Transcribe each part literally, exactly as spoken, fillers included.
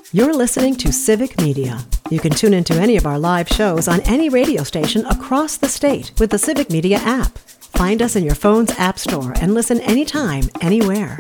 You're listening to Civic Media. You can tune into any of our live shows on any radio station across the state with the Civic Media app. Find us in your phone's app store and listen anytime, anywhere.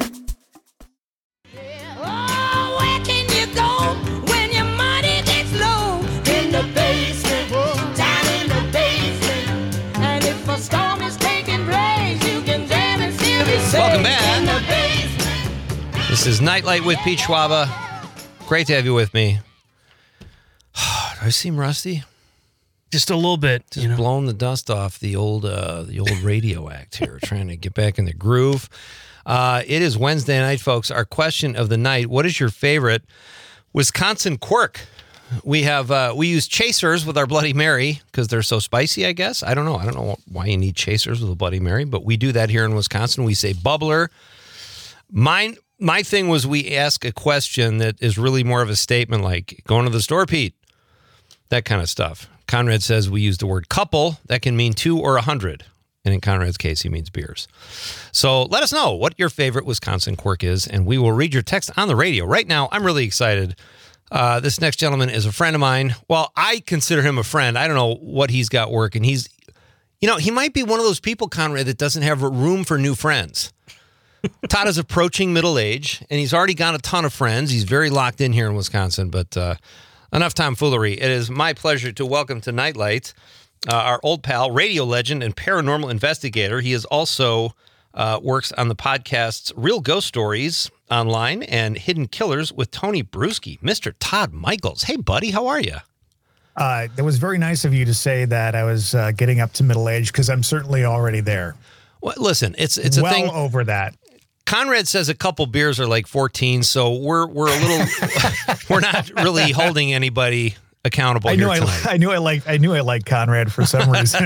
Oh, where can you go when your money gets low? In the basement, down in the basement. And if a storm is taking place, you can jam and still be safe. Welcome back. In the basement. This is Nightlight with Pete Schwaba. Great to have you with me. Do I seem rusty? Just a little bit. Just you know? blowing the dust off the old uh, the old radio act here, trying to get back in the groove. Uh, it is Wednesday night, folks. Our question of the night: what is your favorite Wisconsin quirk? We have uh, we use chasers with our Bloody Mary because they're so spicy. I guess I don't know. I don't know why you need chasers with a Bloody Mary, but we do that here in Wisconsin. We say bubbler. Mine. My thing was we ask a question that is really more of a statement like, going to the store, Pete? That kind of stuff. Conrad says we use the word couple. That can mean two or a hundred. And in Conrad's case, he means beers. So let us know what your favorite Wisconsin quirk is, and we will read your text on the radio. Right now, I'm really excited. Uh, this next gentleman is a friend of mine. Well, I consider him a friend. I don't know what he's got working. He's, you know, he might be one of those people, Conrad, that doesn't have room for new friends. Todd is approaching middle age, and he's already got a ton of friends. He's very locked in here in Wisconsin, but uh, enough tomfoolery. It is my pleasure to welcome to Nightlight uh, our old pal, radio legend, and paranormal investigator. He is also uh, works on the podcasts Real Ghost Stories online and Hidden Killers with Tony Bruschi. Mister Todd Michaels. Hey, buddy, how are you? Uh, it was very nice of you to say that I was uh, getting up to middle age, because I'm certainly already there. Well, listen, it's it's a well thing over that. Conrad says a couple beers are like fourteen, so we're we're a little we're not really holding anybody accountable I here knew I, tonight. I knew I like I knew I liked Conrad for some reason.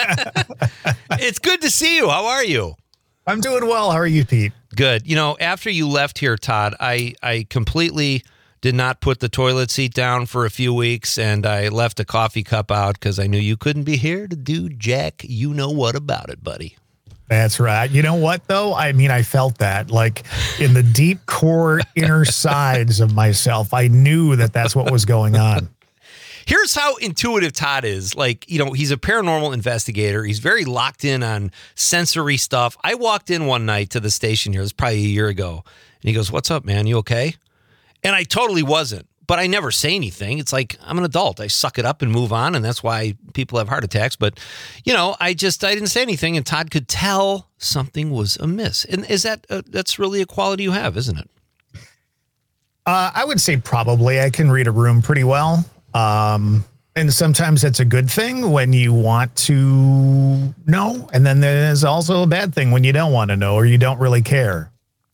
It's good to see you. How are you? I'm doing well. How are you, Pete? Good. You know, after you left here, Todd, I I completely did not put the toilet seat down for a few weeks, and I left a coffee cup out because I knew you couldn't be here to do jack you know what about it, buddy. That's right. You know what, though? I mean, I felt that, like, in the deep core inner sides of myself. I knew that that's what was going on. Here's how intuitive Todd is. Like, you know, he's a paranormal investigator. He's very locked in on sensory stuff. I walked in one night to the station here. It was probably a year ago. And he goes, "What's up, man? You okay?" And I totally wasn't. But I never say anything. It's like, I'm an adult. I suck it up and move on, and that's why people have heart attacks. But, you know, I just, I didn't say anything, and Todd could tell something was amiss. And is that, uh, that's really a quality you have, isn't it? Uh, I would say probably. I can read a room pretty well. Um, and sometimes it's a good thing when you want to know. And then there's also a bad thing when you don't want to know or you don't really care.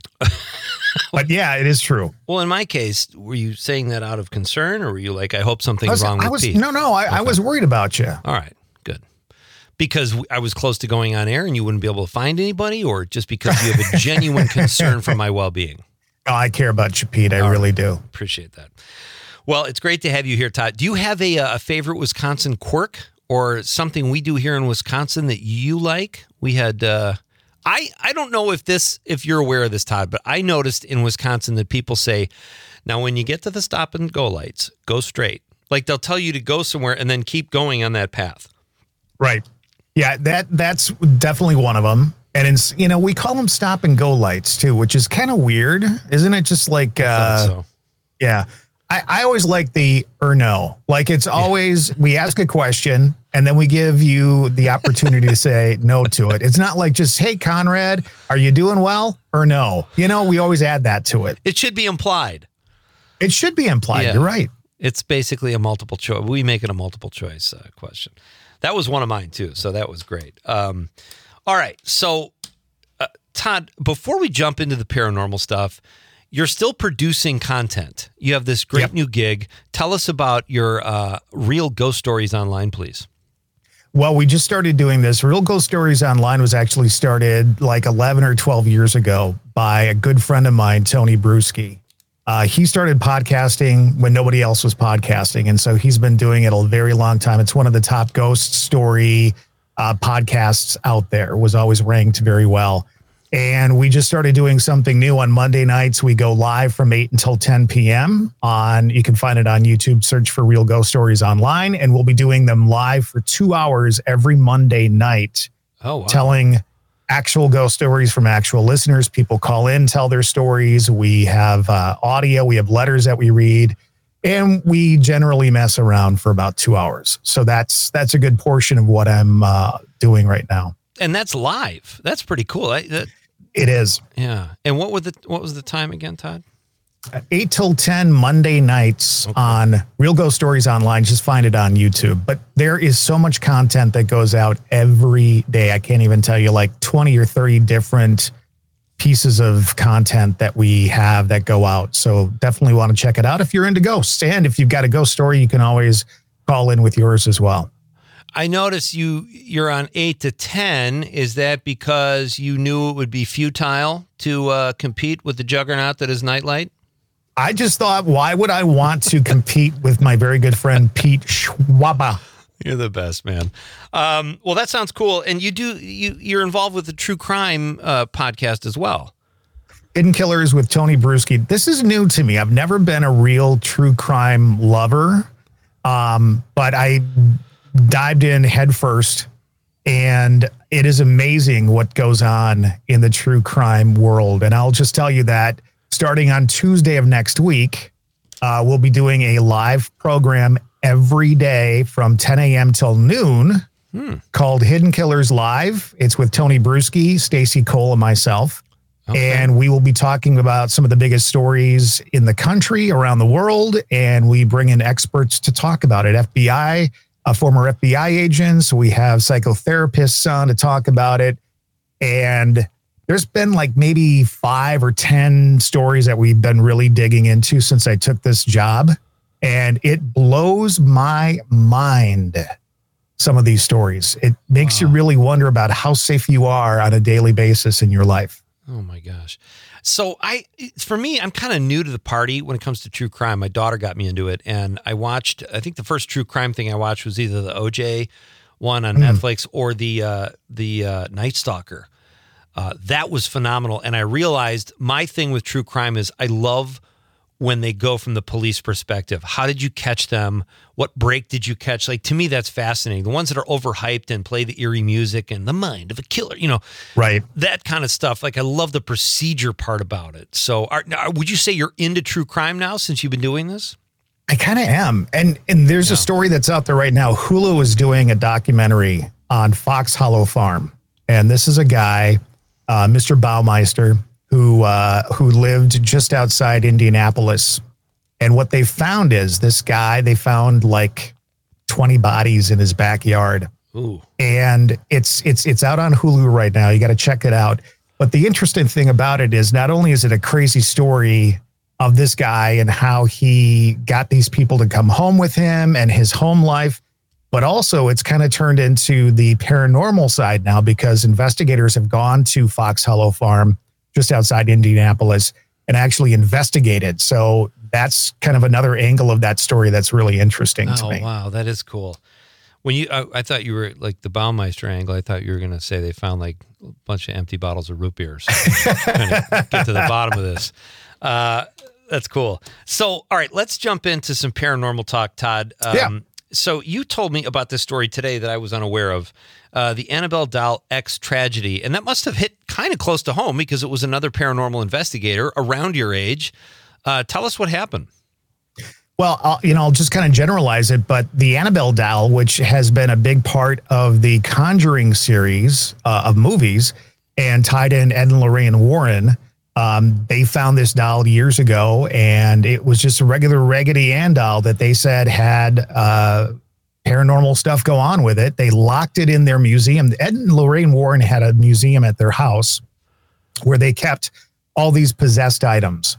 But yeah, it is true. Well, in my case, were you saying that out of concern, or were you like, I hope something's I was, wrong I with was, Pete? No, no, I, Okay. I was worried about you. All right, good. Because I was close to going on air and you wouldn't be able to find anybody, or just because you have a genuine concern for my well-being? Oh, I care about you, Pete. I All really right. do. Appreciate that. Well, it's great to have you here, Todd. Do you have a, a favorite Wisconsin quirk or something we do here in Wisconsin that you like? We had... Uh, I, I don't know if this if you're aware of this, Todd, but I noticed in Wisconsin that people say, now when you get to the stop and go lights, go straight. Like they'll tell you to go somewhere and then keep going on that path. Right. Yeah, that that's definitely one of them. And it's, you know, we call them stop and go lights too, which is kind of weird. Isn't it just like, I uh, thought so. Yeah. I, I always like the or no. Like it's always, we ask a question and then we give you the opportunity to say no to it. It's not like just, hey, Conrad, are you doing well or no? You know, we always add that to it. It should be implied. It should be implied. Yeah. You're right. It's basically a multiple choice. We make it a multiple choice uh, question. That was one of mine too. So that was great. Um, all right. So uh, Todd, before we jump into the paranormal stuff, you're still producing content. You have this great Yep. new gig. Tell us about your uh, Real Ghost Stories online, please. Well, we just started doing this. Real Ghost Stories Online was actually started like eleven or twelve years ago by a good friend of mine, Tony Bruschi. Uh, he started podcasting when nobody else was podcasting. And so he's been doing it a very long time. It's one of the top ghost story uh, podcasts out there. It was always ranked very well. And we just started doing something new on Monday nights. We go live from eight until ten p.m. on, you can find it on YouTube, search for Real Ghost Stories Online. And we'll be doing them live for two hours every Monday night, Oh, wow. telling actual ghost stories from actual listeners. People call in, tell their stories. We have uh, audio, we have letters that we read, and we generally mess around for about two hours. So that's that's a good portion of what I'm uh, doing right now. And that's live. That's pretty cool. I, that, It is. yeah. And what were the what was the time again, Todd? eight till ten Monday nights Okay. on Real Ghost Stories Online. Just find it on YouTube. But there is so much content that goes out every day. I can't even tell you, like twenty or thirty different pieces of content that we have that go out. So definitely want to check it out if you're into ghosts. And if you've got a ghost story, you can always call in with yours as well. I notice you you're on eight to ten. Is that because you knew it would be futile to uh, compete with the juggernaut that is Nightlight? I just thought, why would I want to compete with my very good friend, Pete Schwaba? You're the best, man. Um, well, that sounds cool. And you do you you're involved with the true crime uh, podcast as well. Hidden Killers with Tony Bruschi. This is new to me. I've never been a real true crime lover, um, but I dived in head first, and it is amazing what goes on in the true crime world. And I'll just tell you that starting on Tuesday of next week, uh, we'll be doing a live program every day from ten a.m. till noon Hmm. called Hidden Killers Live. It's with Tony Bruschi, Stacy Cole, and myself. Okay. And we will be talking about some of the biggest stories in the country, around the world, and we bring in experts to talk about it. F B I, uh, former F B I agents. We have psychotherapists on to talk about it. And there's been like maybe five or ten stories that we've been really digging into since I took this job. And it blows my mind, some of these stories. It makes Wow. you really wonder about how safe you are on a daily basis in your life. Oh my gosh. So I, for me, I'm kind of new to the party when it comes to true crime. My daughter got me into it, and I watched, I think the first true crime thing I watched was either the O J one on Mm. Netflix or the, uh, the uh, Night Stalker. Uh, that was phenomenal. And I realized my thing with true crime is I love when they go from the police perspective. How did you catch them? What break did you catch? Like, to me, that's fascinating. The ones that are overhyped and play the eerie music and the mind of a killer, you know, Right. that kind of stuff. Like, I love the procedure part about it. So are, now, would you say you're into true crime now since you've been doing this? I kind of am. And and there's Yeah. a story that's out there right now. Hulu is doing a documentary on Fox Hollow Farm. And this is a guy, uh, Mister Baumeister, who uh, who lived just outside Indianapolis. And what they found is this guy, they found like twenty bodies in his backyard. Ooh. And it's it's it's out on Hulu right now. You got to check it out. But the interesting thing about it is not only is it a crazy story of this guy and how he got these people to come home with him and his home life, but also it's kind of turned into the paranormal side now because investigators have gone to Fox Hollow Farm just outside Indianapolis and actually investigated. So that's kind of another angle of that story that's really interesting to Oh, me. wow. That is cool. When you, I, I thought you were like the Baumeister angle. I thought you were going to say they found like a bunch of empty bottles of root beer or something. Trying to get to the bottom of this. Uh, that's cool. So, all right, let's jump into some paranormal talk, Todd. Um, Yeah. So you told me about this story today that I was unaware of, uh, the Annabelle Doll X tragedy. And that must have hit kind of close to home because it was another paranormal investigator around your age. Uh, tell us what happened. Well, I'll, you know, I'll just kind of generalize it, but the Annabelle doll, which has been a big part of the Conjuring series uh, of movies and tied in Ed and Lorraine Warren, um, they found this doll years ago, and it was just a regular Raggedy Ann doll that they said had uh, paranormal stuff go on with it. They locked it in their museum. Ed and Lorraine Warren had a museum at their house where they kept all these possessed items.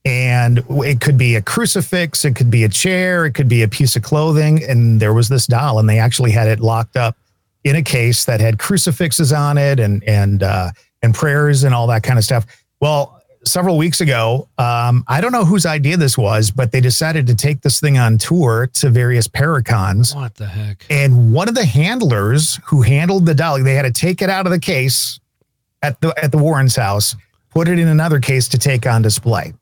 And it could be a crucifix, it could be a chair, it could be a piece of clothing. And there was this doll, and they actually had it locked up in a case that had crucifixes on it and and uh, and prayers and all that kind of stuff. Well, several weeks ago, um, I don't know whose idea this was, but they decided to take this thing on tour to various Paracons. What the heck? And one of the handlers who handled the doll, they had to take it out of the case at the at the Warrens' house, put it in another case to take on display.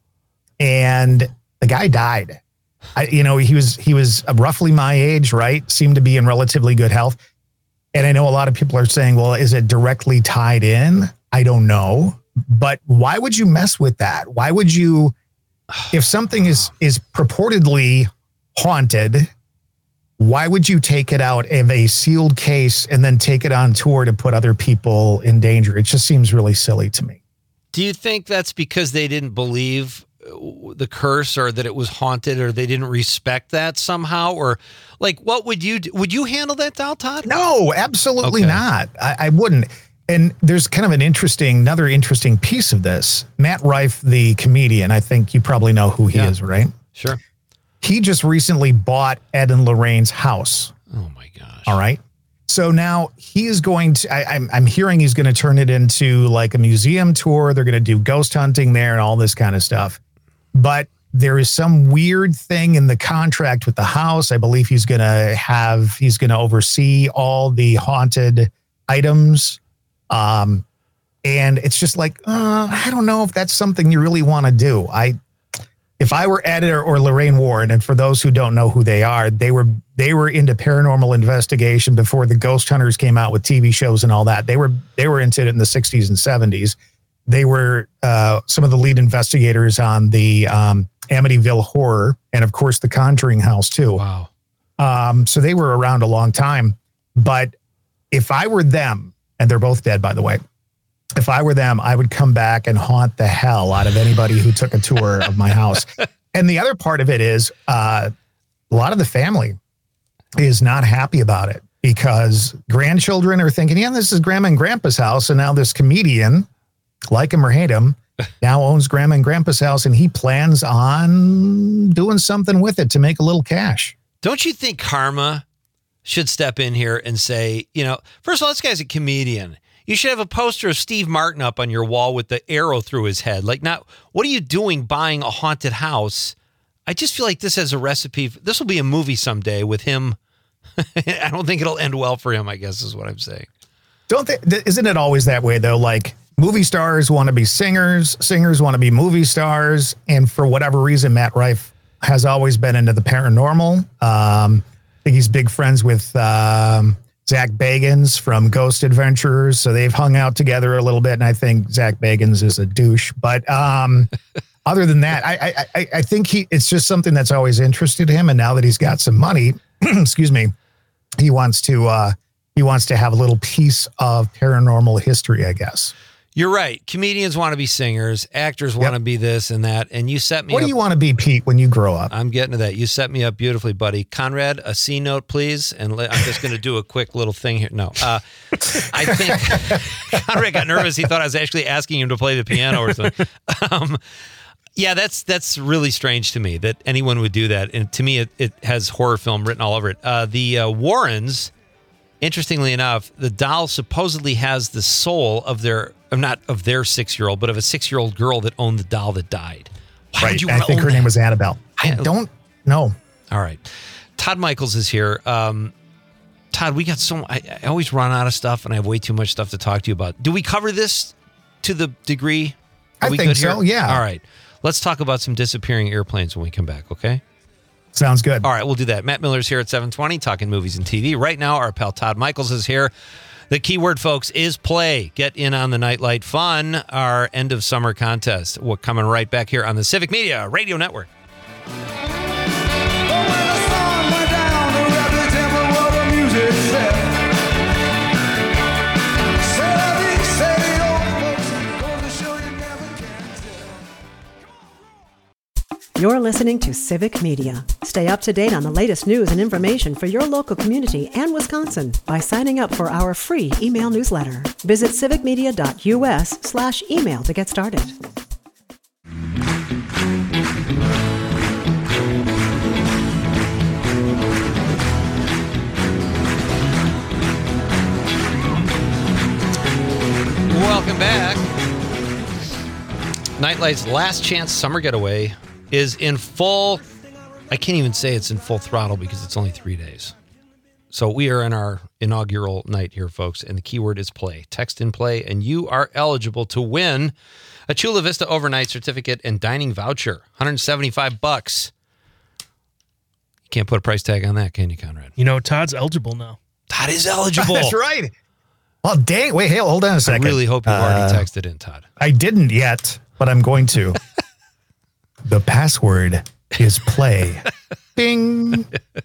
And the guy died. I, you know, he was he was roughly my age, right? Seemed to be in relatively good health. And I know a lot of people are saying, well, is it directly tied in? I don't know. But why would you mess with that? Why would you, if something is is purportedly haunted, why would you take it out of a sealed case and then take it on tour to put other people in danger? It just seems really silly to me. Do you think that's because they didn't believe the curse, or that it was haunted, or they didn't respect that somehow? Or like, what would you do? Would you handle that doll, Todd? No, absolutely Okay. not. I, I wouldn't. And there's kind of an interesting, another interesting piece of this. Matt Rife, the comedian, I think you probably know who he Yeah. is, right? Sure. He just recently bought Ed and Lorraine's house. Oh my gosh. All right. So now he is going to, I, I'm, I'm hearing he's going to turn it into like a museum tour. They're going to do ghost hunting there and all this kind of stuff. But there is some weird thing in the contract with the house. I believe he's going to have, he's going to oversee all the haunted items. Um, and it's just like, uh, I don't know if that's something you really want to do. I, if I were Ed or, or Lorraine Warren, and for those who don't know who they are, they were, they were into paranormal investigation before the Ghost Hunters came out with T V shows and all that. They were, they were into it in the sixties and seventies. They were uh, some of the lead investigators on the um, Amityville Horror, and of course the Conjuring House too. Wow. Um, so they were around a long time. But if I were them, and they're both dead, by the way, if I were them, I would come back and haunt the hell out of anybody who took a tour of my house. And the other part of it is uh, a lot of the family is not happy about it, because grandchildren are thinking, yeah, this is Grandma and Grandpa's house. And now this comedian, like him or hate him, now owns Grandma and Grandpa's house, and he plans on doing something with it to make a little cash. Don't you think karma should step in here and say, you know, first of all, this guy's a comedian. You should have a poster of Steve Martin up on your wall with the arrow through his head. Like, not, what are you doing buying a haunted house? I just feel like this has a recipe. This will be a movie someday with him. I don't think it'll end well for him, I guess is what I'm saying. Don't they, th- isn't it always that way though? Like, movie stars want to be singers, singers want to be movie stars. And for whatever reason, Matt Rife has always been into the paranormal. Um, I think he's big friends with um, Zach Bagans from Ghost Adventurers. So they've hung out together a little bit. And I think Zach Bagans is a douche. But um, other than that, I, I, I think he, it's just something that's always interested him. And now that he's got some money, excuse me, he wants to, uh, he wants to have a little piece of paranormal history, I guess. You're right. Comedians want to be singers. Actors want Yep. to be this and that. And you set me What up. do you want to be, Pete, when you grow up? I'm getting to that. You set me up beautifully, buddy. Conrad, a C note, please. And let, I'm just going to do a quick little thing here. No, uh, I think Conrad got nervous. He thought I was actually asking him to play the piano or something. Um, yeah, that's that's really strange to me that anyone would do that. And to me, it, it has horror film written all over it. Uh, the uh, Warrens, interestingly enough, the doll supposedly has the soul of their, not of their six-year-old, but of a six-year-old girl that owned the doll that died. Why would you I want to think own her that? name was Annabelle. I I- don't know. All right. Todd Michaels is here. Um, Todd, we got so I, I always run out of stuff, and I have way too much stuff to talk to you about. Do we cover this to the degree? Are I we think good so, here? yeah. All right. Let's talk about some disappearing airplanes when we come back, okay? Sounds good. All right, we'll do that. Matt Miller's here at seven twenty, talking movies and T V. Right now, our pal Todd Michaels is here. The keyword, folks, is play. Get in on the Nightlight Fun, our end of summer contest. We're coming right back here on the Civic Media Radio Network. You're listening to Civic Media. Stay up to date on the latest news and information for your local community and Wisconsin by signing up for our free email newsletter. Visit civicmedia.us slash email to get started. Welcome back. Nightlight's last chance summer getaway is in full. I can't even say it's in full throttle because it's only three days. So we are in our inaugural night here, folks, and the keyword is play. Text in play, and you are eligible to win a Chula Vista overnight certificate and dining voucher, one hundred seventy-five bucks. You can't put a price tag on that, can you, Conrad? You know, Todd's eligible now. Todd is eligible. That's right. Well, dang. Wait, hey, hold on a I second. really hope you've already Uh, texted in, Todd. I didn't yet, but I'm going to. The password is play. Ding.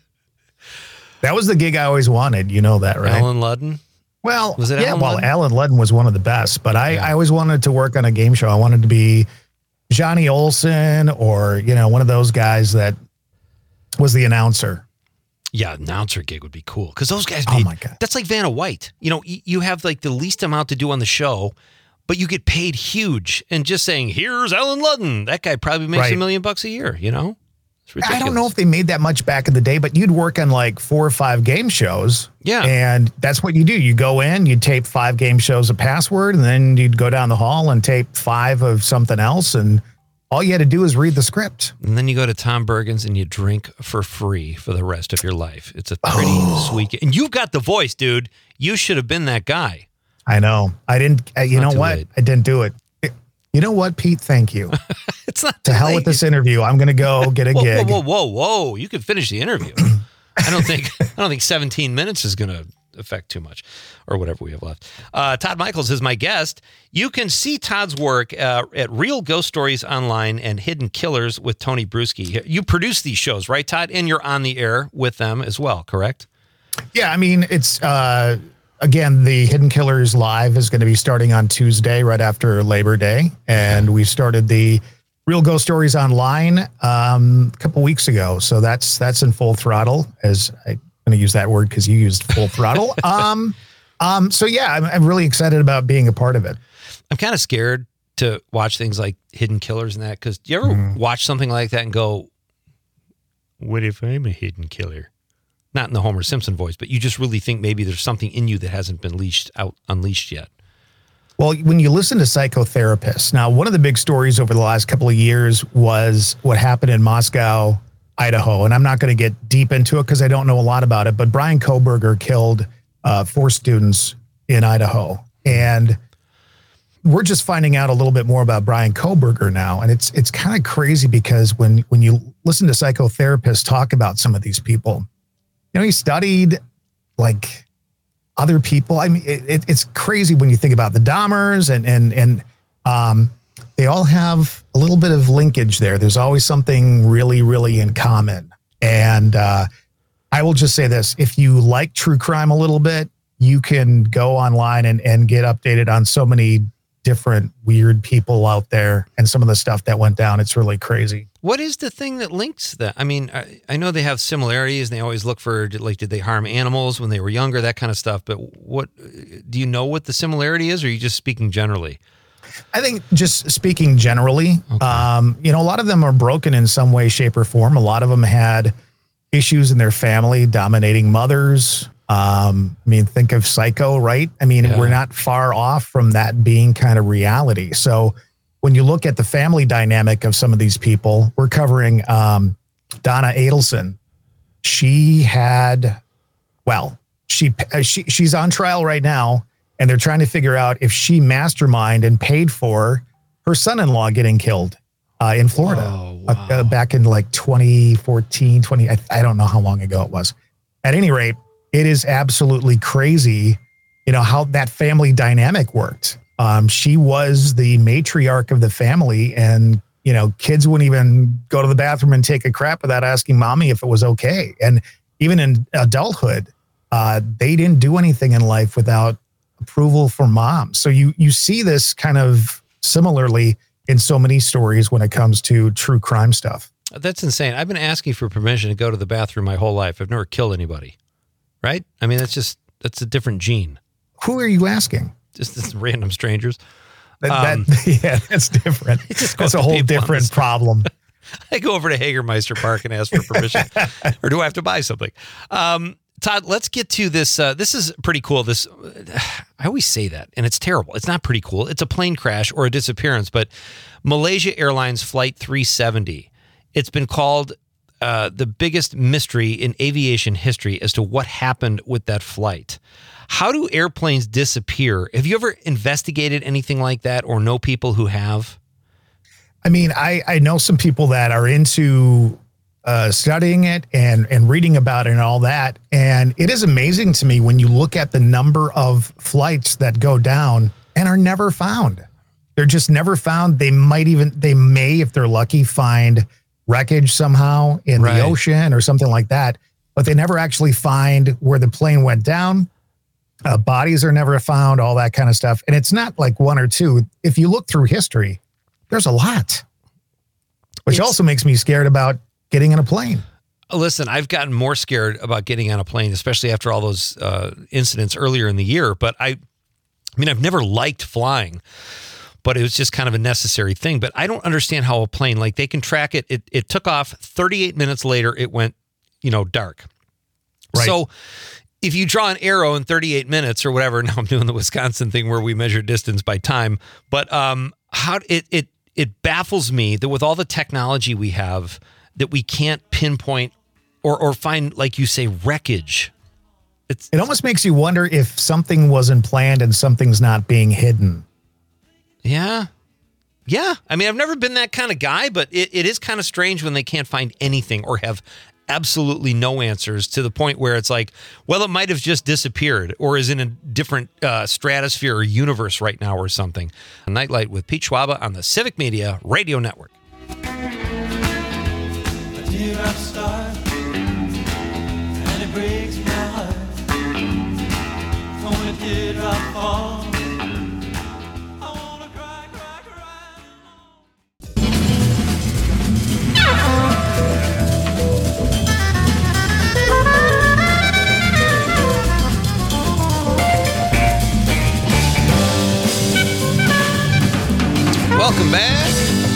That was the gig I always wanted. You know that, right? Alan Ludden? Well, Was it yeah, Alan well, Ludden? Alan Ludden was one of the best, but I, Yeah. I always wanted to work on a game show. I wanted to be Johnny Olson or, you know, one of those guys that was the announcer. Yeah, announcer gig would be cool because those guys Oh paid. my God. That's like Vanna White. You know, y- you have like the least amount to do on the show, but you get paid huge. And just saying, here's Alan Ludden, that guy probably makes a Right. million bucks a year, you know? It's ridiculous. I don't know if they made that much back in the day, but you'd work on like four or five game shows. Yeah. And that's what you do. You go in, you tape five game shows of Password, and then you'd go down the hall and tape five of something else. And all you had to do is read the script. And then you go to Tom Bergen's and you drink for free for the rest of your life. It's a pretty Oh. sweet. And you've got the voice, dude. You should have been that guy. I know. I didn't, uh, you Not know too what? late. I didn't do it. You know what, Pete? Thank you. It's not To hell with this interview. I'm going to go get a Whoa, gig. whoa, whoa, whoa, whoa! You can finish the interview. I don't think. I don't think seventeen minutes is going to affect too much, or whatever we have left. Uh, Todd Michaels is my guest. You can see Todd's work uh, at Real Ghost Stories Online and Hidden Killers with Tony Bruschi. You produce these shows, right, Todd? And you're on the air with them as well, correct? Yeah, I mean, it's uh, again, the Hidden Killers Live is going to be starting on Tuesday, right after Labor Day, and we started the Real Ghost Stories Online um, a couple weeks ago. So that's that's in full throttle. As I'm going to use that word because you used full throttle. Um, um, so yeah, I'm, I'm really excited about being a part of it. I'm kind of scared to watch things like Hidden Killers and that because do you ever Mm-hmm. watch something like that and go, "What if I'm a hidden killer?" Not in the Homer Simpson voice, but you just really think maybe there's something in you that hasn't been leashed out, unleashed yet. Well, when you listen to psychotherapists, now one of the big stories over the last couple of years was what happened in Moscow, Idaho. And I'm not going to get deep into it because I don't know a lot about it, but Brian Koberger killed uh, four students in Idaho. And we're just finding out a little bit more about Brian Koberger now. And it's it's kind of crazy because when, when you listen to psychotherapists talk about some of these people, you know, he studied like other people. I mean, it, it, it's crazy when you think about the Dahmers and, and, and, um, they all have a little bit of linkage there. There's always something really, really in common. And, uh, I will just say this, if you like true crime a little bit, you can go online and, and get updated on so many different weird people out there and some of the stuff that went down. It's really crazy. What is the thing that links that? I mean, I, I know they have similarities and they always look for, like, did they harm animals when they were younger, that kind of stuff. But what, do you know what the similarity is, or are you just speaking generally? I think just speaking generally, Okay. um, you know, a lot of them are broken in some way, shape, or form. A lot of them had issues in their family, dominating mothers. Um, I mean, think of Psycho, right? I mean, Yeah. we're not far off from that being kind of reality. So when you look at the family dynamic of some of these people, we're covering um, Donna Adelson. She had, well, she, uh, she she's on trial right now, and they're trying to figure out if she masterminded and paid for her son-in-law getting killed uh, in Florida Oh, uh, wow. uh, back in like twenty fourteen, twenty. I, I don't know how long ago it was. At any rate, it is absolutely crazy, you know, how that family dynamic worked. Um, she was the matriarch of the family, and, you know, kids wouldn't even go to the bathroom and take a crap without asking mommy if it was okay. And even in adulthood, uh, they didn't do anything in life without approval from mom. So you, you see this kind of similarly in so many stories when it comes to true crime stuff. That's insane. I've been asking for permission to go to the bathroom my whole life. I've never killed anybody, right? I mean, that's just, that's a different gene. Who are you asking? Just this random strangers. That, Um, that, yeah, that's different. just That's go a to whole people on the different street. problem. I go over to Hagermeister Park and ask for permission, or do I have to buy something? Um, Todd, let's get to this. Uh, this is pretty cool. This, I always say that, and it's terrible. It's not pretty cool. It's a plane crash or a disappearance, but Malaysia Airlines Flight three seventy. It's been called uh, the biggest mystery in aviation history as to what happened with that flight. How do airplanes disappear? Have you ever investigated anything like that or know people who have? I mean, I, I know some people that are into uh, studying it and, and reading about it and all that. And it is amazing to me when you look at the number of flights that go down and are never found. They're just never found. They might even, they may, if they're lucky, find wreckage somehow in Right. the ocean or something like that. But they never actually find where the plane went down. Uh, bodies are never found, all that kind of stuff. And it's not like one or two. If you look through history, there's a lot, which It's- also makes me scared about getting in a plane. Listen, I've gotten more scared about getting on a plane, especially after all those uh, incidents earlier in the year. But I, I mean, I've never liked flying, but it was just kind of a necessary thing. But I don't understand how a plane, like they can track it. It, it took off thirty-eight minutes later. It went, you know, dark. Right. So if you draw an arrow in thirty-eight minutes or whatever, now I'm doing the Wisconsin thing where we measure distance by time, but um, how it, it, it baffles me that with all the technology we have that we can't pinpoint or, or find, like you say, wreckage. It's It almost makes you wonder if something wasn't planned and something's not being hidden. yeah. Yeah. I mean, I've never been that kind of guy, but it, it is kind of strange when they can't find anything or have absolutely no answers to the point where it's like, well, it might have just disappeared or is in a different uh, stratosphere or universe right now or something. A Nightlight with Pete Schwaba on the Civic Media Radio Network. Dear, I'm starved, and it breaks my heart. When did I fall? I wanna cry, cry, cry. Welcome back.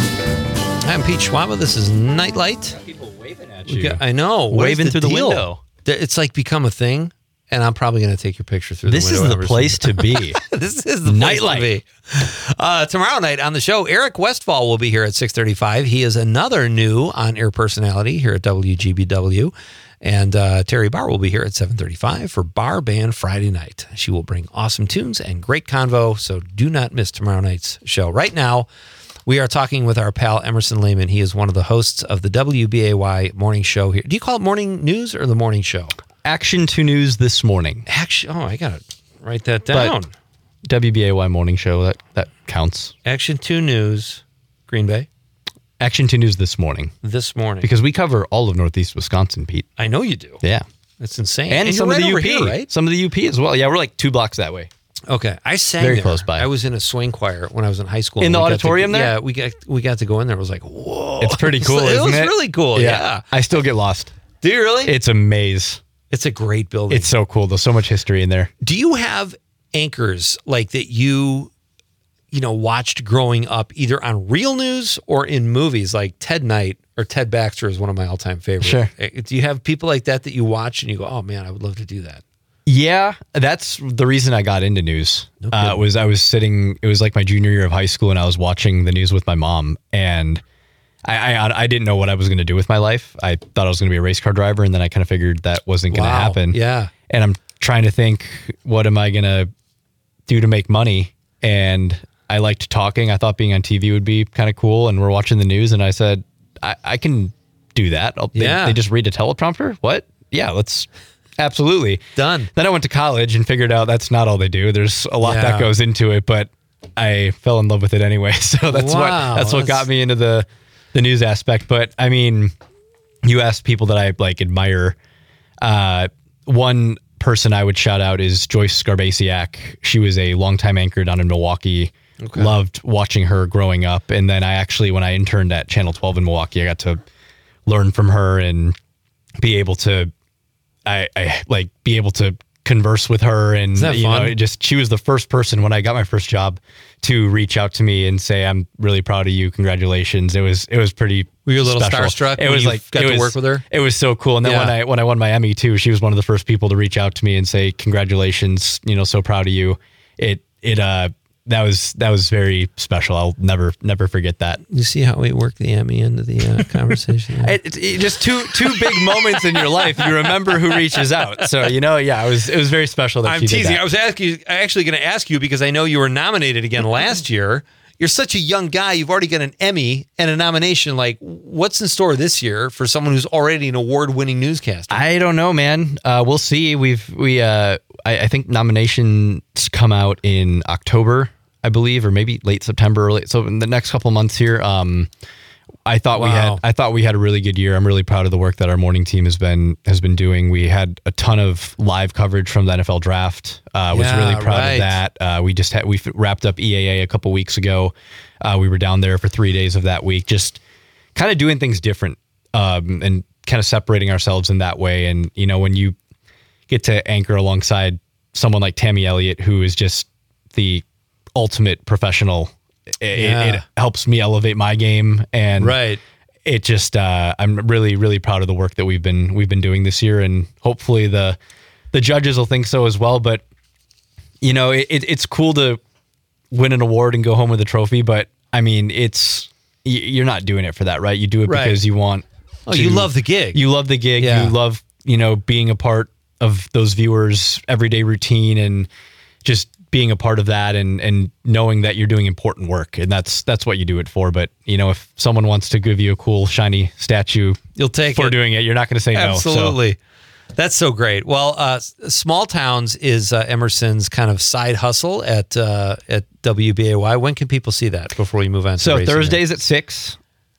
I'm Pete Schwaba. This is Nightlight. People waving at We got- I know. What Waving is through the deal? window. Th- It's like become a thing, and I'm probably going to take your picture through This the is window. the ever place since- to be. This is the Nightlight. place to be. Uh, tomorrow night on the show, Eric Westfall will be here at six thirty-five. He is another new on-air personality here at W G B W. And uh, Terry Barr will be here at seven thirty-five for Bar Band Friday night. She will bring awesome tunes and great convo, so do not miss tomorrow night's show. Right now, we are talking with our pal Emerson Lehman. He is one of the hosts of the W B A Y morning show here. Do you call it morning news or the morning show? Action to News this morning. Action. Oh, I got to write that down. But W B A Y morning show, that, that counts. Action two News, Green Bay, Action to News this morning. this morning. Because we cover all of Northeast Wisconsin, Pete. I know you do. Yeah. It's insane. And, you're some right of the over U P, here, right? Some of the U P as well. Yeah, we're like two blocks that way. Okay, I sang Very there. close by. I was in a swing choir when I was in high school. In and the we got to- auditorium there? Yeah, we got we got to go in there. It was like, whoa, It's pretty cool, It isn't was it? really cool. Yeah. I still get lost. Do you really? It's a maze. It's a great building. It's so cool. There's so much history in there. Do you have anchors like that you, you know, watched growing up, either on real news or in movies, like Ted Knight or Ted Baxter is one of my all-time favorites. Sure. Do you have people like that that you watch and you go, oh man, I would love to do that? Yeah, that's the reason I got into news. No uh, kidding. was I was sitting. It was like my junior year of high school, and I was watching the news with my mom, and I I, I didn't know what I was going to do with my life. I thought I was going to be a race car driver, and then I kind of figured that wasn't going to Wow. happen. Yeah. And I'm trying to think, what am I going to do to make money? And I liked talking. I thought being on T V would be kind of cool. And we're watching the news, and I said, I, I can do that. I'll, they- Yeah. they just read a teleprompter. What? Yeah, let's. Absolutely. Done. Then I went to college and figured out that's not all they do. There's a lot Yeah. that goes into it, but I fell in love with it anyway. So that's Wow, what that's what that's- got me into the the news aspect. But I mean, you asked people that I like admire. Uh, one person I would shout out is Joyce Skarbasiak. She was a longtime anchor down in Milwaukee. Okay. Loved watching her growing up. And then I actually, when I interned at Channel twelve in Milwaukee, I got to learn from her and be able to I, I like be able to converse with her, and Isn't that you fun? know, it just she was the first person when I got my first job to reach out to me and say, "I'm really proud of you. Congratulations." It was it was pretty. Were you a little special. starstruck It when was you like got it to was- work with her? It was so cool. And then when Yeah. I when I won my Emmy too, she was one of the first people to reach out to me and say, "Congratulations. You know, so proud of you." It it uh that was that was very special. I'll never never forget that. You see how we work the Emmy into the uh, conversation? It, it, it- just two two big moments in your life. You remember who reaches out. So you know, yeah, it was it was very special that I'm she did teasing. that. I was asking, actually going to ask you because I know you were nominated again last year. You're such a young guy. You've already got an Emmy and a nomination. Like, what's in store this year for someone who's already an award-winning newscaster? I don't know, man. Uh, we'll see. We've we uh, I, I think nominations come out in October, I believe, or maybe late September. Or late, so in the next couple of months here. Um, I thought we Wow. had I thought we had a really good year. I'm really proud of the work that our morning team has been has been doing. We had a ton of live coverage from the N F L draft. I uh, was Yeah, really proud right. of that. Uh, we just had we f- wrapped up E A A a couple weeks ago. Uh, we were down there for three days of that week, just kind of doing things different um, and kind of separating ourselves in that way. And you know, when you get to anchor alongside someone like Tammy Elliott, who is just the ultimate professional. It, Yeah. it helps me elevate my game, and Right. it just uh, I'm really really proud of the work that we've been we've been doing this year, and hopefully the the judges will think so as well. But you know, it, it, it's cool to win an award and go home with a trophy, but I mean, it's y- you're not doing it for that, right? You do it Right. because you want. Oh, you to- love the gig. You love the gig. Yeah. You love you know being a part of those viewers' everyday routine and just being a part of that and and knowing that you're doing important work, and that's that's what you do it for. But you know, if someone wants to give you a cool shiny statue, You'll take for it. doing it, you're not going to say no. So- Absolutely. That's so great. Well, uh, S- Small Towns is uh, Emerson's kind of side hustle at uh, at W B A Y. When can people see that before we move on to So racing here? Thursdays at six,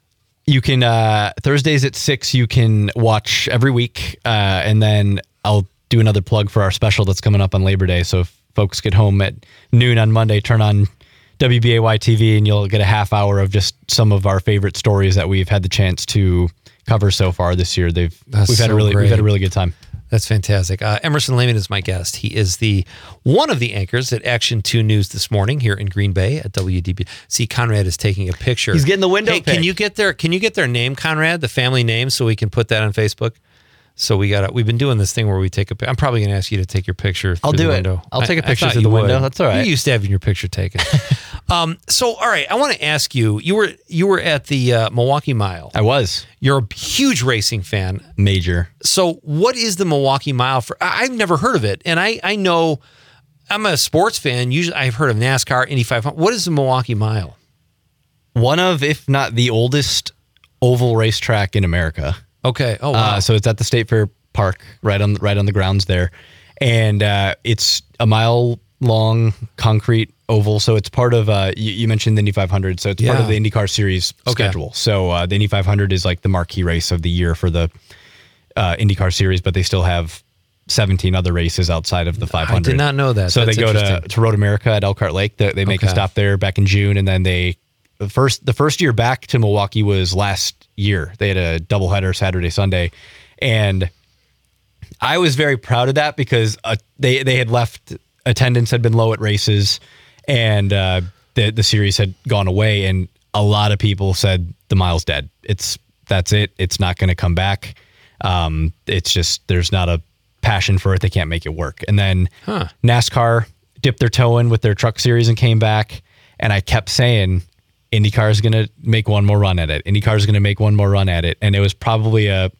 you can uh, Thursdays at six you can watch every week, uh, and then I'll do another plug for our special that's coming up on Labor Day. So if folks get home at noon on Monday, turn on W B A Y T V, and you'll get a half hour of just some of our favorite stories that we've had the chance to cover so far this year. They've That's we've had so a really great. we've had a really good time. That's fantastic. Uh, Emerson Lehman is my guest. He is the one of the anchors at Action two News this morning here in Green Bay at W D B. See, Conrad is taking a picture. He's getting the window Hey, can pic. you get their Can you get their name, Conrad, the family name, so we can put that on Facebook? So we got. We've been doing this thing where we take a. pi- I'm probably going to ask you to take your picture. I'll through do the it. window. I'll take a I- I picture thought through you the window. would. That's all right. You used to having your picture taken. um. So all right, I want to ask you. You were you were at the uh, Milwaukee Mile. I was You're a huge racing fan. major. So what is the Milwaukee Mile for? I- I've never heard of it. And I, I know I'm a sports fan. Usually I've heard of NASCAR, Indy five hundred. What is the Milwaukee Mile? One of, if not the oldest oval racetrack in America. Okay. Oh, wow. Uh, so it's at the State Fair Park, right on right on the grounds there, and uh, it's a mile long concrete oval. So it's part of. Uh, you, you mentioned the Indy five hundred, so it's part Yeah. of the IndyCar Series Okay. schedule. So uh, the Indy five hundred is like the marquee race of the year for the uh, IndyCar Series, but they still have seventeen other races outside of the five hundred. I did not know that. So That's they go to, interesting. to Road America at Elkhart Lake. They, they make a Okay. stop there back in June, and then they the first the first year back to Milwaukee was last year. They had a doubleheader Saturday Sunday, and I was very proud of that because uh, they they had left attendance had been low at races, and uh, the the series had gone away, and a lot of people said the mile's dead. It's that's it. It's not going to come back. Um, it's just there's not a passion for it. They can't make it work. And then Huh. NASCAR dipped their toe in with their truck series and came back. And I kept saying, IndyCar is going to make one more run at it. IndyCar is going to make one more run at it. And it was probably a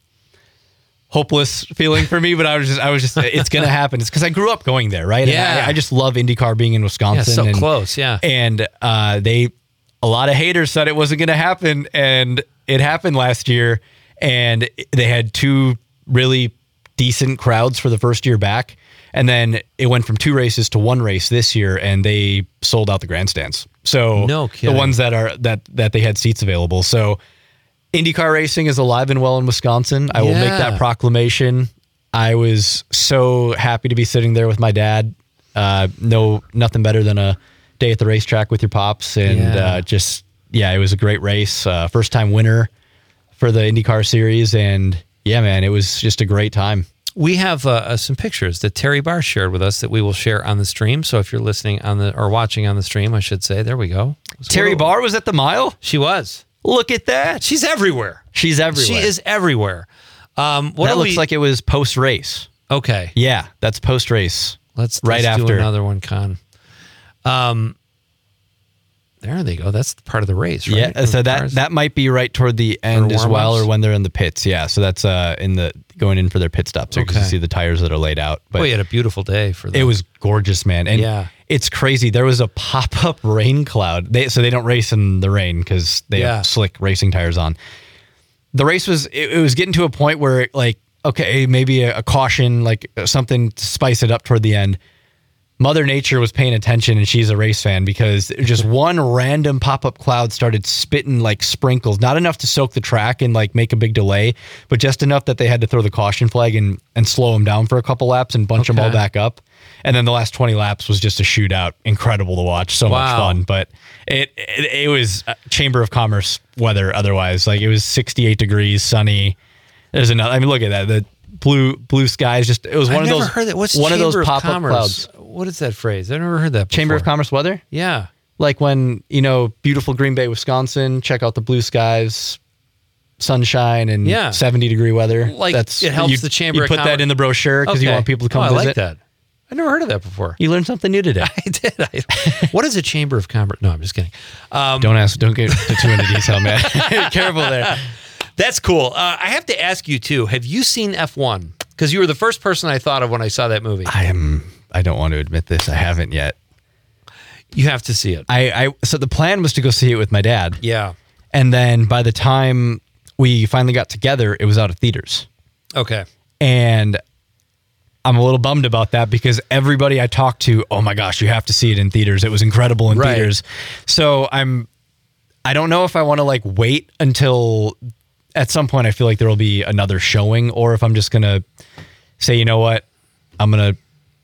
hopeless feeling for me, but I was just, I was just, it's going to happen. It's because I grew up going there, right? And Yeah. I, I just love IndyCar being in Yeah, Wisconsin. so and, close. Yeah. And uh, they, a lot of haters said it wasn't going to happen, and it happened last year. And they had two really decent crowds for the first year back, and then it went from two races to one race this year, and they sold out the grandstands. So No the kidding. ones that are that that they had seats available. So IndyCar racing is alive and well in Wisconsin. I will make Yeah. that proclamation. I was so happy to be sitting there with my dad. Uh, no, nothing better than a day at the racetrack with your pops, and Yeah. uh, just yeah, it was a great race. Uh, first time winner for the IndyCar series, and yeah, man, it was just a great time. We have uh, uh, some pictures that Terry Barr shared with us that we will share on the stream. So if you're listening on the or watching on the stream, I should say, there we go. So Terry what- Barr was at the mile. She was. Look at that. She's everywhere. She's everywhere. She is everywhere. Um, what That do looks we- like it was post race. okay. Yeah, that's post race. Let's Right let's do after. another one, Con. Um, There they go. That's part of the race, right? Yeah, so Or that cars? that might be right toward the end as well, warm-ups? or when they're in the pits. Yeah, so that's uh in the going in for their pit stops. So you Okay. can see the tires that are laid out. But Boy, you had a beautiful day for that. it was gorgeous, man. And Yeah. it's crazy. There was a pop up rain cloud. They so they don't race in the rain because they Yeah. have slick racing tires on. The race was it, it was getting to a point where like okay maybe a, a caution like something to spice it up toward the end. Mother Nature was paying attention, and she's a race fan because just one random pop-up cloud started spitting like sprinkles, not enough to soak the track and like make a big delay, but just enough that they had to throw the caution flag and and slow them down for a couple laps and bunch them all Okay. back up. And then the last twenty laps was just a shootout, incredible to watch, so much Wow. fun. But it it, it was uh, Chamber of Commerce weather. Otherwise, like it was sixty-eight degrees, sunny. There's another. I mean, look at that. The blue blue skies. Just it was I one of never those. heard that. What's one Chamber of those of pop-up Commerce? clouds? What is that phrase? I've never heard that before. Chamber of Commerce weather. Yeah. Like when, you know, beautiful Green Bay, Wisconsin, check out the blue skies, sunshine, and Yeah. seventy degree weather. Like, it helps you, the Chamber You of put Commerce- that in the brochure because you Okay. want people to come oh, I visit. like that. I never heard of that before. You learned something new today. I did. I, what is a Chamber of Commerce? No, I'm just kidding. Um, Don't ask. Don't get too into detail, man. Careful there. That's cool. Uh, I have to ask you too. Have you seen F one? Because you were the first person I thought of when I saw that movie. I am. I don't want to admit this. I haven't yet. You have to see it. I, I. So the plan was to go see it with my dad, Yeah. and then by the time we finally got together, it was out of theaters. Okay. And I'm a little bummed about that because everybody I talked to, oh my gosh, you have to see it in theaters. It was incredible in Right. theaters. So I'm, I don't know if I want to like wait until at some point I feel like there will be another showing, or if I'm just going to say, you know what, I'm going to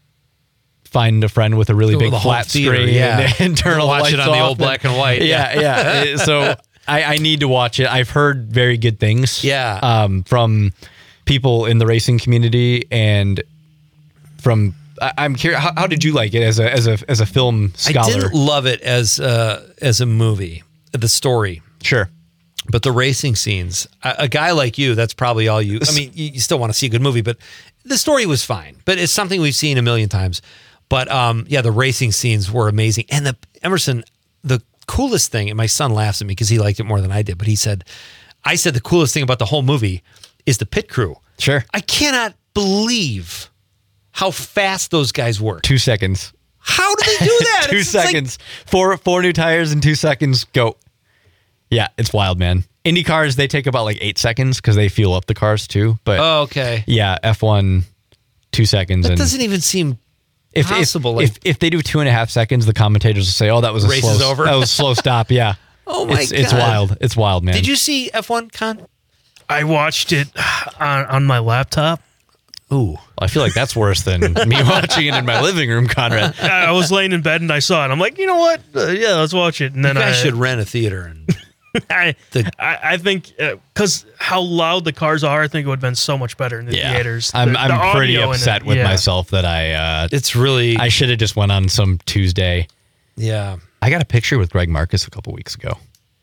find a friend with a really Go big to the home flat theater, screen yeah. and, and turn all the Watch it lights on the off old black and white. Yeah, yeah. Uh, so I, I need to watch it. I've heard very good things. Yeah. Um, from people in the racing community and from. I, I'm curious. How, how did you like it as a as a as a film scholar? I didn't love it as uh, as a movie, the story, Sure. but the racing scenes. A, a guy like you, that's probably all you. I mean, you, you still want to see a good movie, but the story was fine. But it's something we've seen a million times. But um, yeah, the racing scenes were amazing. And the Emerson, the coolest thing, and my son laughs at me because he liked it more than I did. But he said, I said the coolest thing about the whole movie is the pit crew. Sure. I cannot believe how fast those guys work. Two seconds. How do they do that? two It's- it's like- seconds. four four new tires in two seconds. Go. Yeah, it's wild, man. Indy cars, they take about like eight seconds because they fuel up the cars too. But oh, okay. yeah, F one, two seconds. That and doesn't even seem if, possible. If, like, if if they do two and a half seconds, the commentators will say, "Oh, that was a Race slow, is over. that was a slow stop." Yeah. Oh my it's, It's God. wild. It's wild, man. did you see F one, Con? I watched it on, on my laptop. Ooh. I feel like that's worse than me watching it in my living room, Conrad. I was laying in bed and I saw it. I'm like, you know what? Uh, yeah, let's watch it. And then You guys I should rent a theater. And I, the- I, I think because how loud the cars are, I think it would have been so much better in the Yeah, theaters. I'm The- I'm the pretty audio in upset it, with yeah. myself that I uh, it's really, I should have just went on some Tuesday. yeah. I got a picture with Greg Marcus a couple weeks ago.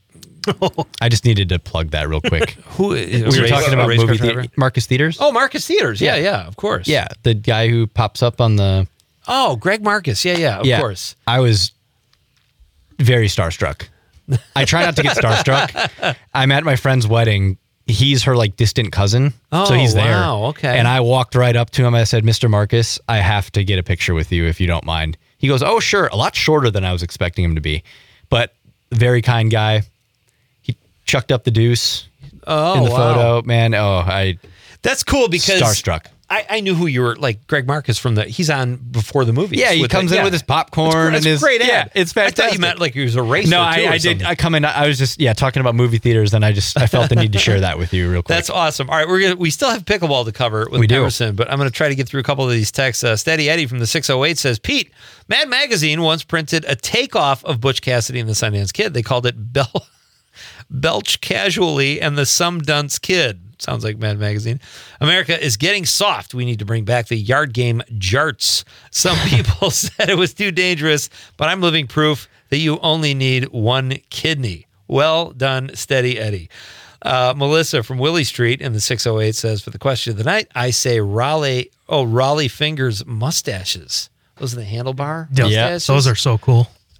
I just needed to plug that real quick. Who We were talking about movie theater. Marcus Theaters. Oh, Marcus Theaters. Yeah, Yeah. yeah, of course. yeah, the guy who pops up on the. Oh, Greg Marcus. Yeah, yeah, of yeah, course. I was very starstruck. I try not to get starstruck. I'm at my friend's wedding. He's her like distant cousin, Oh, so he's there. wow, okay. And I walked right up to him. I said, "Mister Marcus, I have to get a picture with you if you don't mind." He goes, "Oh, sure." A lot shorter than I was expecting him to be, but very kind guy. He chucked up the deuce Oh, in the wow. photo. Man, oh, I That's cool because starstruck. I, I knew who you were, like Greg Marcus from the. He's on before the movie. Yeah, he comes in with his popcorn and his great ad. Yeah, it's I fantastic. thought you meant like he was a racer. No, too, I, or I did. something. I come in. I was just yeah talking about movie theaters, and I just I felt the need to share that with you real quick. That's awesome. All right, we're gonna we still have pickleball to cover with We do. Emerson, but I'm gonna try to get through a couple of these texts. Uh, Steady Eddie from the six oh eight says, Pete, Mad Magazine once printed a takeoff of Butch Cassidy and the Sundance Kid. They called it Bel- Belch Casually and the Some Dunce Kid. Sounds like Mad Magazine. America is getting soft. We need to bring back the yard game jarts. Some people said it was too dangerous, but I'm living proof that you only need one kidney. Well done, Steady Eddie. Uh, Melissa from Willie Street in the six oh eight says, for the question of the night, I say Raleigh, oh, Raleigh Fingers mustaches. Those are the handlebar Yeah, mustaches? those are so cool.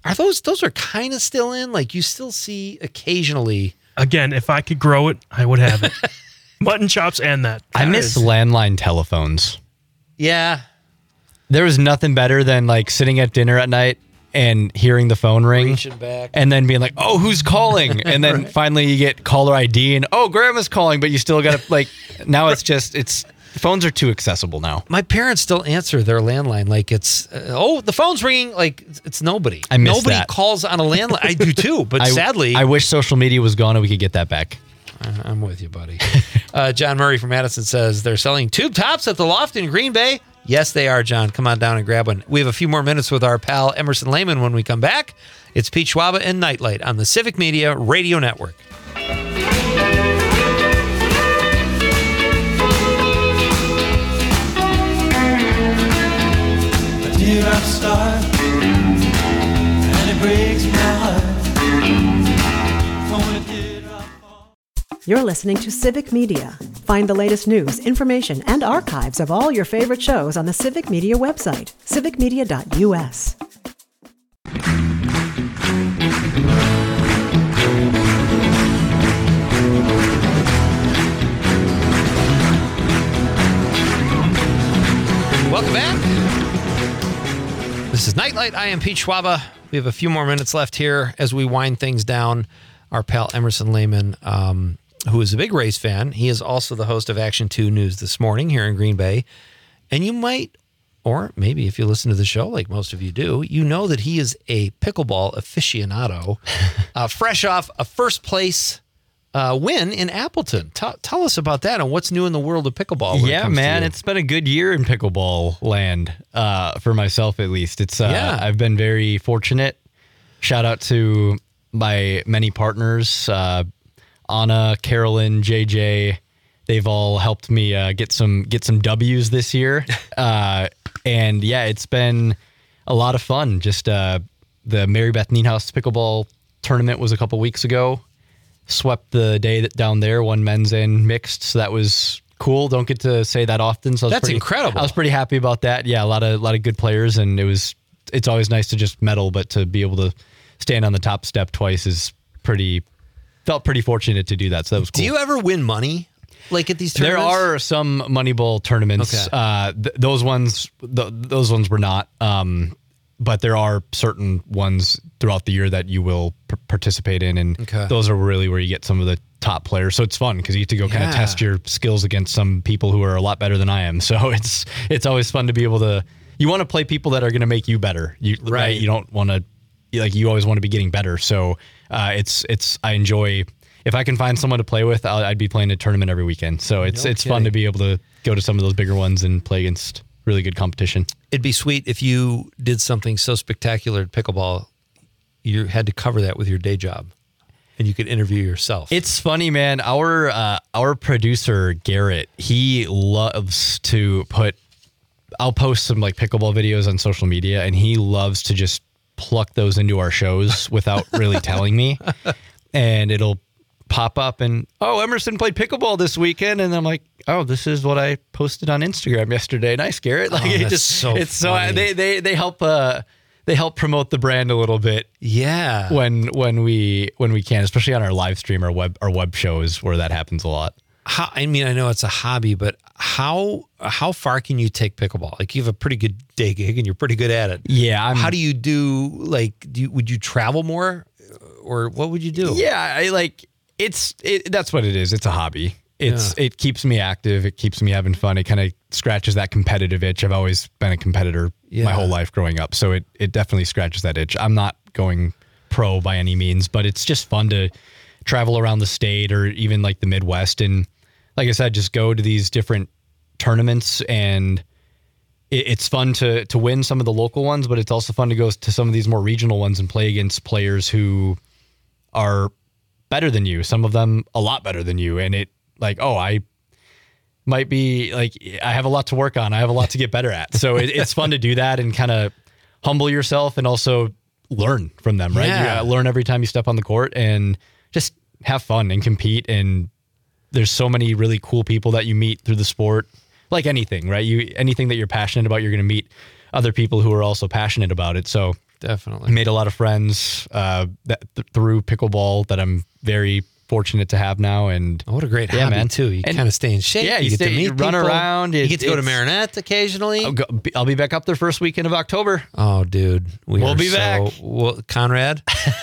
Are those those are kind of still in? Like you still see occasionally. Again, if I could grow it, I would have it. Mutton chops and that. I miss landline telephones. Yeah. There was nothing better than like sitting at dinner at night and hearing the phone ring Reaching back. and then being like, oh, who's calling? And then Right. finally you get caller I D and, oh, grandma's calling, but you still got to like, now it's just, it's, phones are too accessible now. My parents still answer their landline like it's, uh, oh, the phone's ringing. Like it's, it's nobody. I miss Nobody that. calls on a landline. I do too, but I, sadly. I wish social media was gone and we could get that back. Uh, I'm with you, buddy. uh, John Murray from Madison says they're selling tube tops at the Loft in Green Bay. Yes, they are, John. Come on down and grab one. We have a few more minutes with our pal Emerson Lehman when we come back. It's Pete Schwaba and Nightlight on the Civic Media Radio Network. A teardrop star, and it breaks my heart. From a teardrop fall. You're listening to Civic Media. Find the latest news, information, and archives of all your favorite shows on the Civic Media website, civic media dot u s. Welcome back. This is Nightlight. I am Pete Schwaba. We have a few more minutes left here as we wind things down. Our pal Emerson Lehman, um, who is a big race fan, he is also the host of Action two News This Morning here in Green Bay. And you might, or maybe if you listen to the show like most of you do, you know that he is a pickleball aficionado, uh, fresh off a first place uh, win in Appleton. T- tell us about that and what's new in the world of pickleball. when it Yeah, comes to man, you. it's been a good year in pickleball land, uh, for myself at least. It's uh, Yeah. I've been very fortunate. Shout out to my many partners, uh, Anna, Carolyn, J J. They've all helped me uh, get some get some W's this year, uh, and yeah, it's been a lot of fun. Just uh, the Mary Beth Nienhaus pickleball tournament was a couple weeks ago. Swept the day that down there, won men's and mixed, so that was cool. Don't get to say that often, so I was That's pretty, incredible. I was pretty happy about that. Yeah, a lot of a lot of good players, and it was. It's always nice to just medal, but to be able to stand on the top step twice is pretty. Felt pretty fortunate to do that, so that was cool. Do you ever win money like at these There tournaments? are some Moneyball tournaments. Okay. Uh, th- those ones, th- those ones were not. Um, but there are certain ones throughout the year that you will p- participate in, and Okay. those are really where you get some of the top players. So it's fun because you get to go kind Yeah. of test your skills against some people who are a lot better than I am. So it's it's always fun to be able to. You want to play people that are going to make you better, you, right? Right. You don't want to like you always want to be getting better. So uh, it's it's I enjoy. If I can find someone to play with, I'll, I'd be playing a tournament every weekend. So it's No it's fun kidding. to be able to go to some of those bigger ones and play against really good competition. It'd be sweet if you did something so spectacular at pickleball, you had to cover that with your day job, and you could interview yourself. It's funny, man. Our uh, our producer Garrett, he loves to put. I'll post some like pickleball videos on social media, and he loves to just pluck those into our shows without really telling me, and it'll pop up and oh, Emerson played pickleball this weekend, and I'm like, oh, this is what I posted on Instagram yesterday. Nice, Garrett. Like Oh, it that's just so it's so funny. they they they help uh they help promote the brand a little bit yeah. when when we when we can, especially on our live stream, our web our web shows where that happens a lot. How, I mean, I know it's a hobby, but how how far can you take pickleball? Like you have a pretty good day gig, and you're pretty good at it. Yeah, I'm, How do you do? Like, do you, would you travel more, or what would you do? Yeah, I like it's it, that's what it is. It's a hobby. It's it keeps me active. It keeps me having fun. It kind of scratches that competitive itch. I've always been a competitor Yeah. my whole life growing up, so it it definitely scratches that itch. I'm not going pro by any means, but it's just fun to travel around the state or even like the Midwest and like I said, just go to these different tournaments and it, it's fun to to win some of the local ones, but it's also fun to go to some of these more regional ones and play against players who are better than you. Some of them a lot better than you. And it like, oh, I might be like, I have a lot to work on. I have a lot to get better at. So it, it's fun to do that and kind of humble yourself and also learn from them, right? Yeah. You uh, learn every time you step on the court and just have fun and compete. And there's so many really cool people that you meet through the sport, like anything, right? You anything that you're passionate about, you're going to meet other people who are also passionate about it. So definitely. Made a lot of friends uh, that th- through pickleball that I'm very fortunate to have now. And Oh, what a great Yeah, hobby, man. too. You And- kind of stay in shape. Yeah, you get stay- to meet you run people. around. You It- get to go to it's- Marinette occasionally. I'll, go, I'll be back up there first weekend of October. Oh, dude. We We'll are be so- back. Well, Conrad,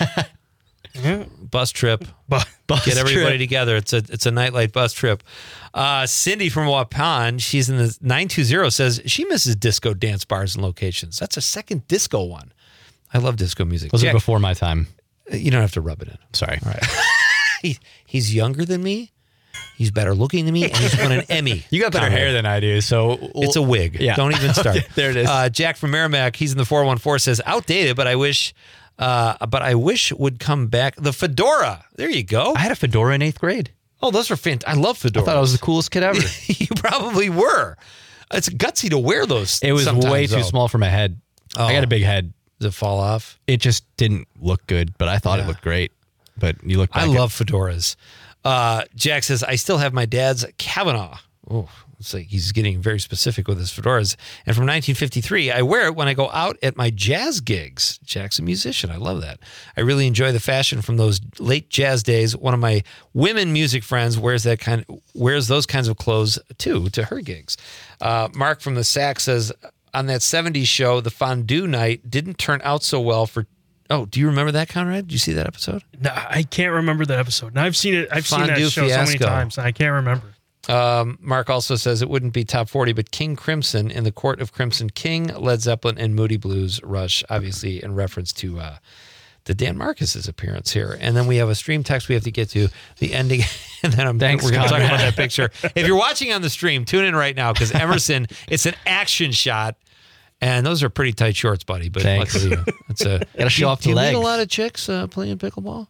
Yeah. bus trip. But Bus Get everybody trip. together. It's a it's a nightlight bus trip. Uh, Cindy from Waupun, she's in the nine two zero, says she misses disco dance bars and locations. That's a second disco one. I love disco music. Those Jack, are before my time. you don't have to rub it in. Sorry. All right. he, he's younger than me. He's better looking than me, and he's won an Emmy. You got better Conrad. hair than I do, so It's a wig. Yeah. Don't even start. Okay, there it is. Uh, Jack from Merrimack, he's in the four one four, says, outdated, but I wish uh, but I wish would come back. The fedora. There you go. I had a fedora in eighth grade. Oh, those are fantastic. I love fedoras. I thought I was the coolest kid ever. You probably were. It's gutsy to wear those. It was sometimes, way too though. small for my head. Oh. I got a big head. Does it fall off? It just didn't look good, but I thought Yeah. it looked great. But you look back I at- love fedoras. Uh, Jack says, I still have my dad's Kavanaugh. Oh, it's like he's getting very specific with his fedoras. And from nineteen fifty-three, I wear it when I go out at my jazz gigs. Jack's a musician. I love that. I really enjoy the fashion from those late jazz days. One of my women music friends wears that kind wears those kinds of clothes too to her gigs. Uh, Mark from the Sack says, on that seventies show, the fondue night didn't turn out so well for. Oh, do you remember that, Conrad? Did you see that episode? no, I can't remember that episode. Now I've seen it. I've seen Fondue that show so many fiasco. times. And I can't remember. Um, Mark also says it wouldn't be top forty, but King Crimson in the Court of Crimson King, Led Zeppelin, and Moody Blues, Rush, obviously in reference to uh, to Dan Marcus's appearance here. And then we have a stream text we have to get to, the ending, and then I'm, Thanks, we're going to talk Conrad. about that picture. If you're watching on the stream, tune in right now because Emerson, it's an action shot. And those are pretty tight shorts, buddy. But Thanks. luckily, it's a Gotta show Do- off do the you meet legs. a lot of chicks uh, playing pickleball?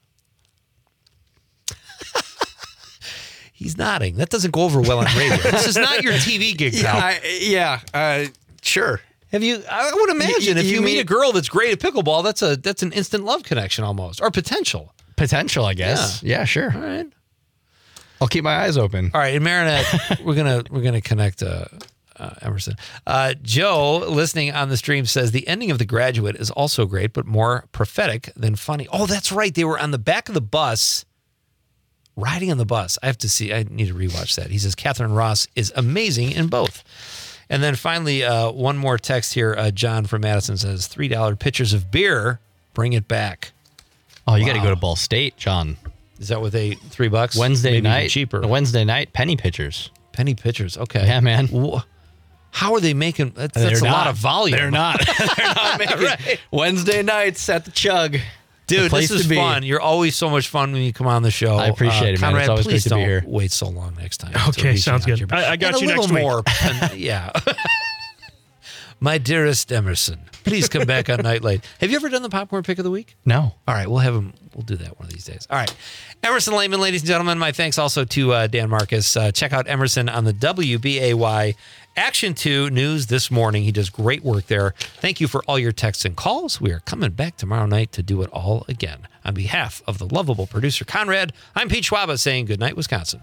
He's nodding. That doesn't go over well on radio. This is not your T V gig, pal. I, yeah, uh, sure. Have you? I would imagine You- if you, you meet mean- a girl that's great at pickleball, that's a that's an instant love connection almost, or potential. Potential, I guess. Yeah, sure. All right, I'll keep my eyes open. all right. In Marinette, we're gonna we're gonna connect uh, uh, Emerson. Uh, Joe, listening on the stream, says the ending of The Graduate is also great, but more prophetic than funny. Oh, that's right. They were on the back of the bus. Riding on the bus. I have to see. I need to rewatch that. He says Catherine Ross is amazing in both. And then finally, uh, one more text here. Uh, John from Madison says three dollar pitchers of beer. Bring it back. Oh, you got to Wow. go to Ball State, John. Is that what they three bucks? Wednesday Maybe even night. cheaper. Wednesday night, penny pitchers. Penny pitchers. Okay. Yeah, man. Wha- How are they making? That's, They're that's a not. lot of volume. They're not. They're not making Right. Wednesday nights at the Chug. Dude, The place this is to be. fun. You're always so much fun when you come on the show. I appreciate it, man. Conrad, It's always please great to be don't here. Wait so long next time. until Okay, reaching sounds out to good. your- I- I got And you a next little week. more. and- yeah. My dearest Emerson, please come back on Nightlight. Have you ever done the popcorn pick of the week? No. All right, we'll have him. We'll do that one of these days. All right. Emerson Lehman, ladies and gentlemen, my thanks also to uh, Dan Marcus. Uh, check out Emerson on the W B A Y Action two News this morning. He does great work there. Thank you for all your texts and calls. We are coming back tomorrow night to do it all again. On behalf of the lovable producer, Conrad, I'm Pete Schwaba saying good night, Wisconsin.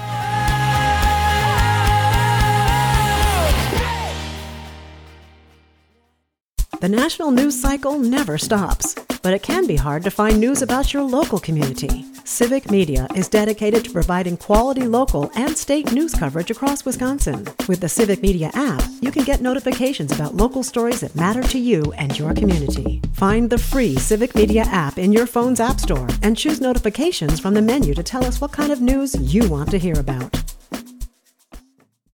The national news cycle never stops, but it can be hard to find news about your local community. Civic Media is dedicated to providing quality local and state news coverage across Wisconsin. With the Civic Media app, you can get notifications about local stories that matter to you and your community. Find the free Civic Media app in your phone's app store and choose notifications from the menu to tell us what kind of news you want to hear about.